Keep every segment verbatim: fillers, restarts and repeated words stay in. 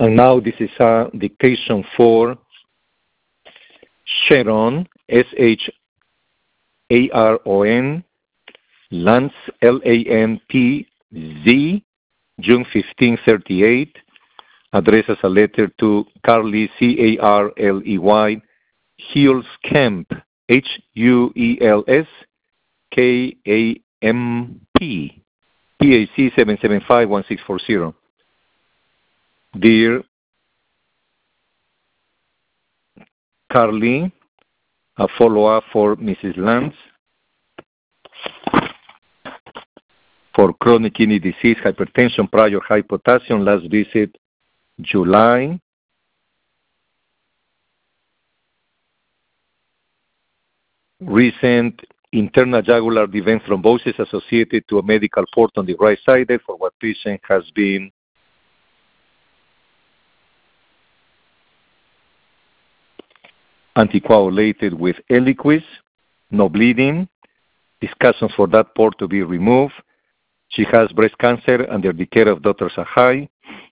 And now this is a dictation for Sharon, S H A R O N, Lantz, L A N T Z, June fifteenth, thirty-eight, addresses a letter to Carly, C A R L E Y, Huels Camp, H U E L S K A M P, P A C seven seven five one six four zero. Dear Carly, a follow-up for Missus Lantz for chronic kidney disease, hypertension, prior high potassium, last visit July. Recent internal jugular event thrombosis associated to a medical port on the right side, for what patient has been anticoagulated with Eliquis, no bleeding, discussions for that port to be removed. She has breast cancer under the care of Doctor Sahai.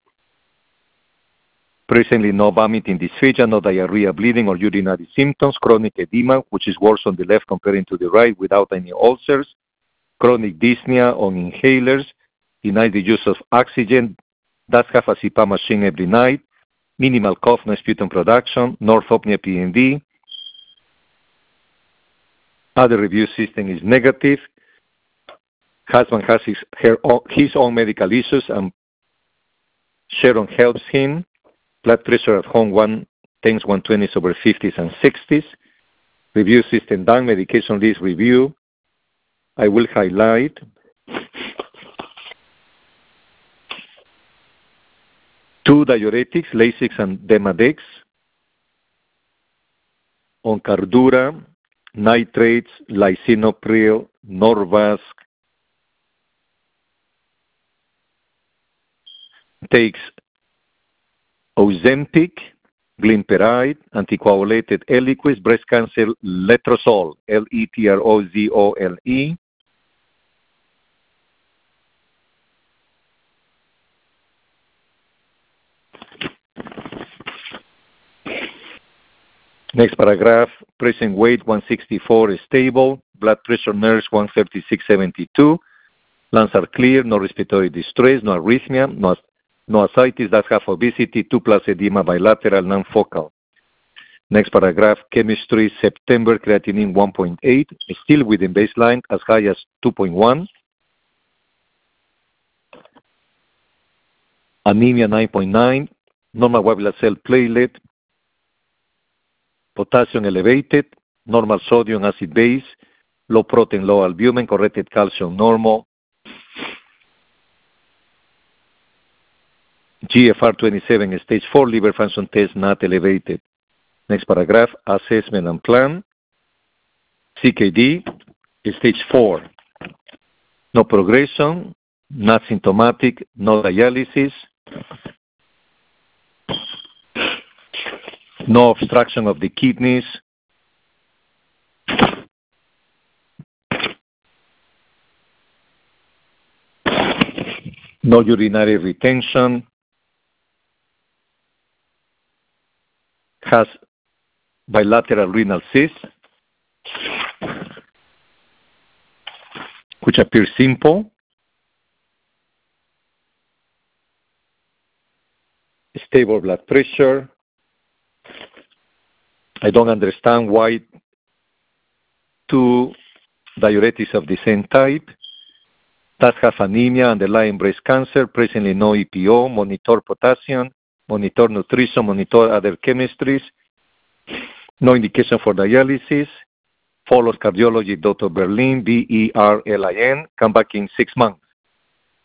Presently no vomiting, dysphagia, no diarrhea, bleeding, or urinary symptoms, chronic edema, which is worse on the left comparing to the right without any ulcers, chronic dyspnea on inhalers, denies the use of oxygen, does have a C PAP machine every night, minimal cough, no sputum production, northopnea P N D. Other review system is negative. Husband has his, her, his own medical issues and Sharon helps him. Blood pressure at home one tens, one twenties over fifties and sixties. Review system done, medication list review. I will highlight two diuretics, Lasix and Demodex, on Cardura, nitrates, lisinopril, Norvasc, takes Ozempic, Glimepiride, anticoagulated Eliquis, breast cancer letrozole, L E T R O Z O L E. Next paragraph, present weight one sixty-four is stable, blood pressure nurse one thirty-six seventy-two, lungs are clear, no respiratory distress, no arrhythmia, no, no ascites, does have obesity, two plus edema bilateral, non-focal. Next paragraph, chemistry, September, creatinine one point eight, still within baseline, as high as two point one. Anemia nine point nine, normal white blood cell platelet, potassium elevated, normal sodium acid base, low protein, low albumin, corrected calcium normal. G F R twenty-seven, stage four, liver function test not elevated. Next paragraph, assessment and plan. C K D, stage four. No progression, not symptomatic, no dialysis, no obstruction of the kidneys, no urinary retention, has bilateral renal cyst, which appears simple, stable blood pressure. I don't understand why two diuretics of the same type, does have anemia, underlying breast cancer, presently no E P O, monitor potassium, monitor nutrition, monitor other chemistries, no indication for dialysis, follows cardiology, Doctor Berlin, B E R L I N, come back in six months.